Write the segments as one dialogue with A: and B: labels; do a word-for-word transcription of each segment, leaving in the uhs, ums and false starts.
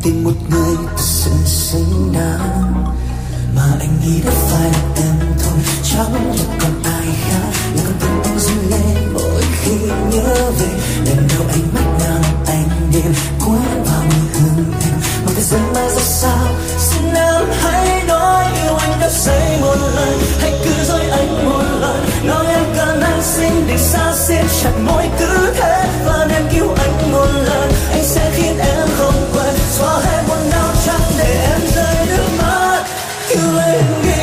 A: tìm một người thật sự xứng đáng, mà anh nghĩ đã phải là em thôi, chẳng là còn ai khác. Là con tim anh run lên mỗi khi nhớ về lần đầu ánh mắt nào anh đêm cuốn vào mùi hương em. Mà thời gian mai ra sao, xin em hãy nói yêu anh đã say một lần, hãy cứ dối anh một lần, nói em cần anh xin đừng xa xiết chặt môi cứ thế, và em cứu anh một lần, anh sẽ khiến em không quên, xóa hết buồn đau chẳng để em rơi nước mắt, cứu em đi.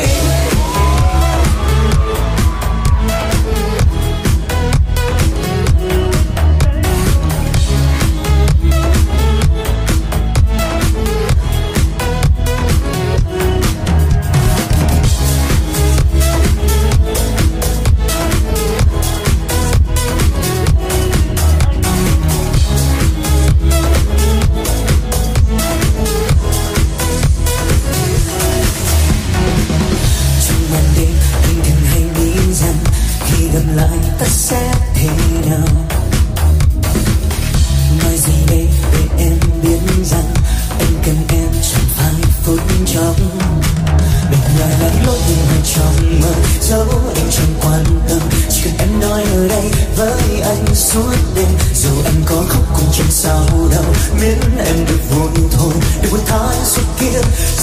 A: Miễn em được vui thôi, đừng buồn than suốt kia.